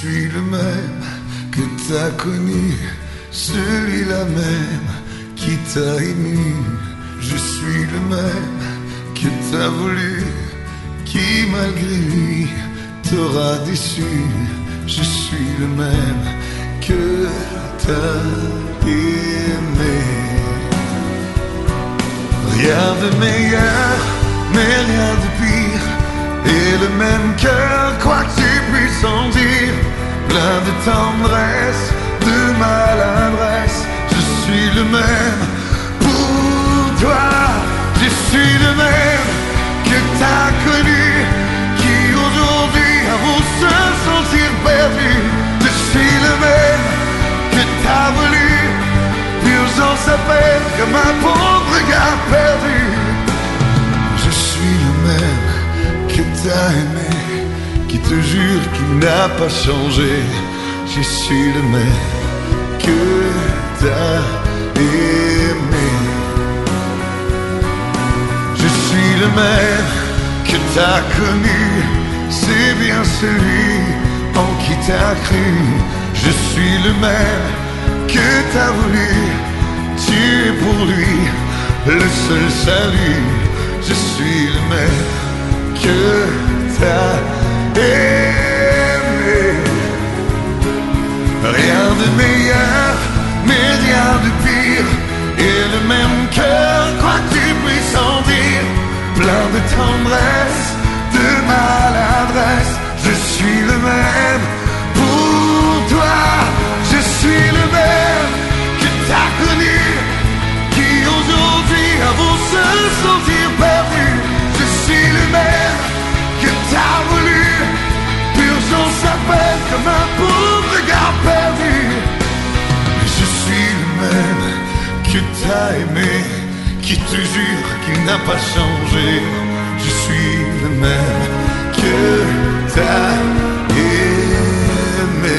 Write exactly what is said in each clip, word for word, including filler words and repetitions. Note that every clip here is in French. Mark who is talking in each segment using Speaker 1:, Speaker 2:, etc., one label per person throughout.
Speaker 1: suis le même que t'as connu, celui-là même qui t'a ému. Je suis le même que t'as voulu, qui malgré lui t'aura déçu. Je suis le même que t'as aimé. Rien de meilleur, mais rien de pire. Et le même cœur, quoi que tu puisses en dire, plein de tendresse, de maladresse. Je suis le même pour toi. Je suis le même que t'as connu, qui aujourd'hui avoue se sentir perdu. Je suis le même que t'as voulu, purgeant sa peine comme un pauvre regard perdu. Je suis le même que t'as aimé, qui te jure qu'il n'a pas changé. Je suis le même que t'as aimé. Je suis le même que t'as connu, c'est bien celui en qui t'as cru. Je suis le même que t'as voulu, tu es pour lui le seul salut. Je suis le même que t'as aimé. Rien de meilleur, mais rien de pire. Et le même cœur, quoi que tu puisses en dire, plein de tendresse, de maladresse. Je suis le même pour toi. Je suis le même que t'as connu, qui aujourd'hui avoue se sentir perdu. Je suis le même que t'as voulu, purgeant sa peine comme un pauvre regard perdu. Je suis le même que t'as aimé, qui te jure qu'il n'a pas changé. Je suis le même que t'as aimé.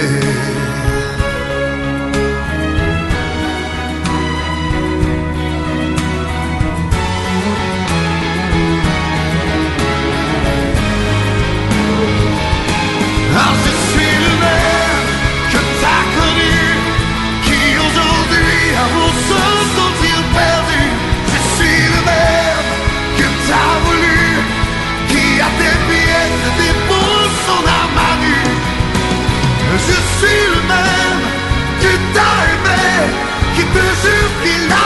Speaker 1: Ah, je suis le même que t'as connu, qui aujourd'hui avoue se sentir perdu. Je suis le même que t'as voulu, qui à tes pieds te dépose son âme à nu. Je suis le même que t'as aimé, qui te jure qu'il a